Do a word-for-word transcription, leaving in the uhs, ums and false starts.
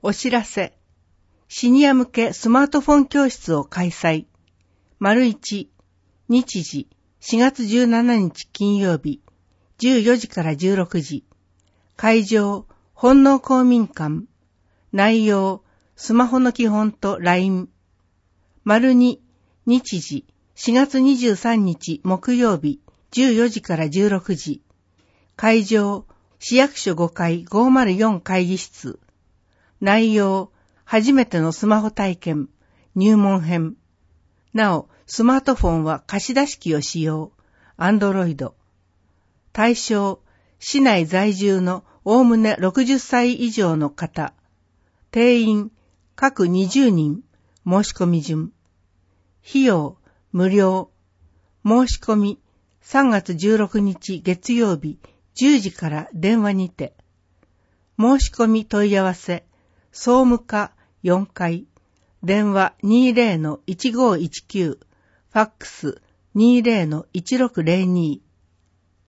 お知らせ。シニア向けスマートフォン教室を開催。丸一、日時、しがつじゅうしちにち金曜日、じゅうよじからじゅうろくじ。会場、本能公民館。内容、スマホの基本と ライン。丸二、日時、しがつにじゅうさんにち木曜日、じゅうよじからじゅうろくじ。会場、市役所ごかいごまるよん会議室。内容、初めてのスマホ体験、入門編。なお、スマートフォンは貸し出し機を使用、アンドロイド。対象、市内在住のおおむねろくじゅっさい以上の方。定員、各にじゅうにん、申し込み順。費用、無料。申し込み、さんがつじゅうろくにち月曜日、じゅうじから電話にて。申し込み問い合わせ、総務課よんかい、電話 にじゅうのいちごいちきゅう、ファックス にじゅうのいちろくぜろに。